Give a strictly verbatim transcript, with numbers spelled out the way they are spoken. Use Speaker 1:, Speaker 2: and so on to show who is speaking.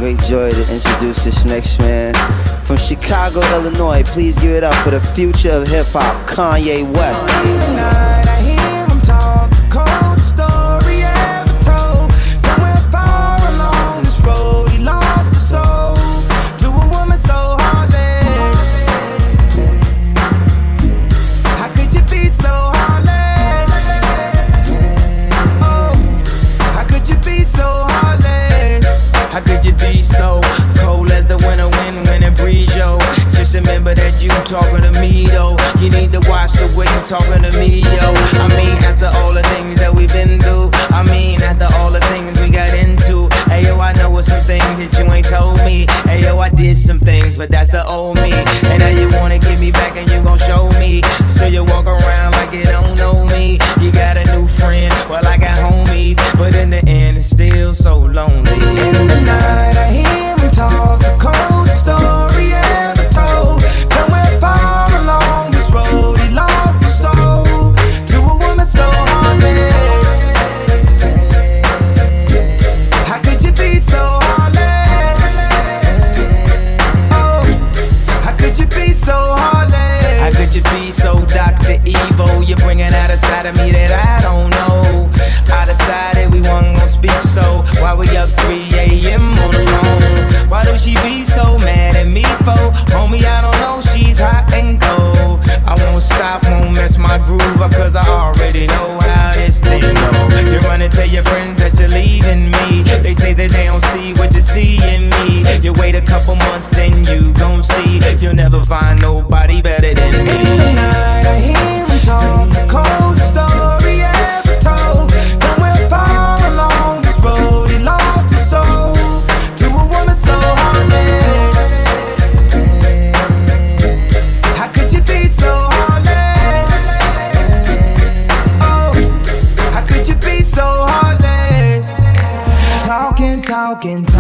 Speaker 1: great joy to introduce this next man. From Chicago, Illinois, please give it up for the future of hip-hop, Kanye West.
Speaker 2: Tonight I hear him talk, cold story ever told. Somewhere far along this road, he lost his soul to a woman so heartless. How could you be so heartless? Oh, how could you be so heartless?
Speaker 3: How could you be so cold as the winter wind when it breeze, yo? Just remember that you talking to me, though. You need to watch the way you talking to me, yo. I mean, after all the things that we've been through, I mean, after all the things we got into. Hey, yo, I know some things that you ain't told me. Hey, yo, I did some things, but that's the old me. And now you wanna get me back and you gon' show me. So you walk around like you don't know me. You got a new friend, well, I got homies. But in the end, it's still so lonely.
Speaker 2: In the night I hear him talk, a cold story ever told. Somewhere far along this road, he lost his soul to a woman so heartless. How could you be so heartless? Oh, how could you be so heartless?
Speaker 3: How could you be so Doctor Evil? You're bringing out a side of me that I don't know. I decided we weren't gonna speak, so why we up three a.m. on the phone? Why do she be so mad at me for? Homie, I don't know, she's hot and cold. I won't stop, won't mess my groove up, cause I already know how this thing go. You're running, tell your friends that you're leaving me. They say that they don't see what you see in me. You wait a couple months, then you gon' see. You'll never find nobody better than me.
Speaker 2: In the night I hear him talk, a cold story ever told. Somewhere far along this road, he lost his soul to a woman so heartless. How could you be so heartless? Oh, how could you be so heartless? Talking, talking, talking.